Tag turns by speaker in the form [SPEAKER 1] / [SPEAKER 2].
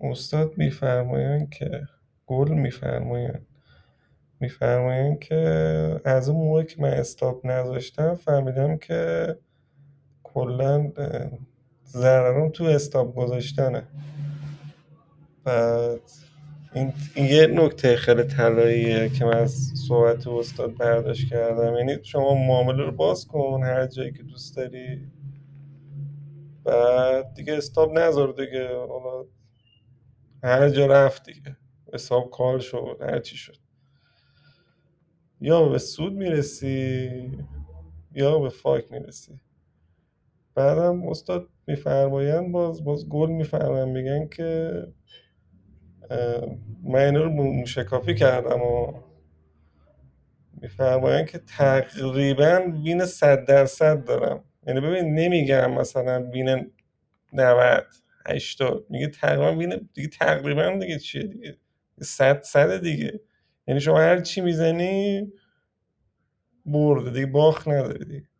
[SPEAKER 1] استاد میفرمایند که از اون موقع که من استاپ نذاشتم فهمیدم که کلا ضررم تو استاپ گذاشتنه. بعد این یه نکته خیلی طلاییه که من از صحبت استاد برداشت کردم، یعنی شما معامله رو باز کن هر جایی که دوست داری، بعد دیگه استاپ نذار دیگه، حالا هر جا رفت دیگه حساب کار شد، هر چی شد یا به سود میرسی یا به فاک میرسی. بعدم استاد میفرمایند باز گل میفرمایند، میگن که من اینا رو موشکافی کردم و میفرمایند که تقریبا وین 100% دارم. یعنی ببین نمیگم مثلا وین 90 80، میگه تقریبا وین دیگه، تقریبا دیگه چیه دیگه، 100 دیگه. یعنی شما هر چی میزنی برده دیگه، باخت نداری دیگه.